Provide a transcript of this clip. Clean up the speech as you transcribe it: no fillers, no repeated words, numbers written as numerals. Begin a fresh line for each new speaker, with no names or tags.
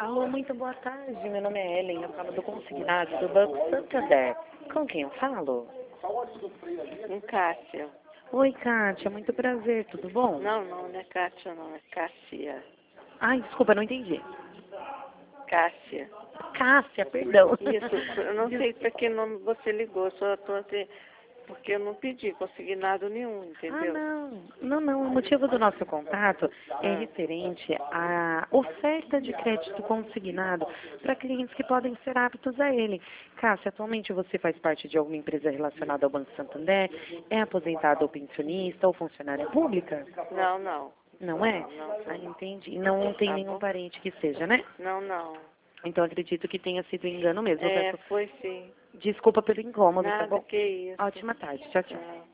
Alô, muito boa tarde. Meu nome é Ellen, eu falo do consignado do Banco Santander. Com quem eu falo?
Com Cássia.
Oi, Kátia, muito prazer, tudo bom?
Não é Cássia, não, é Cássia.
Ai, desculpa, não entendi.
Cássia.
Cássia, perdão.
Isso, eu não sei para que nome você ligou, só estou assim, porque eu não pedi consignado nenhum, entendeu?
Não. O motivo do nosso contato é referente à oferta de crédito consignado para clientes que podem ser aptos a ele. Cássia, atualmente você faz parte de alguma empresa relacionada ao Banco Santander? É aposentado ou pensionista ou funcionária pública?
Não.
Não é?
Não.
Ah, entendi. Não tem
Tá
nenhum
bom?
parente que seja, né?
Não.
Então acredito que tenha sido engano mesmo. Eu
É,
peço
foi sim.
desculpa pelo incômodo, tá
Nada
bom?
que isso.
Ótima tarde. Tchau, tchau.
Tchau.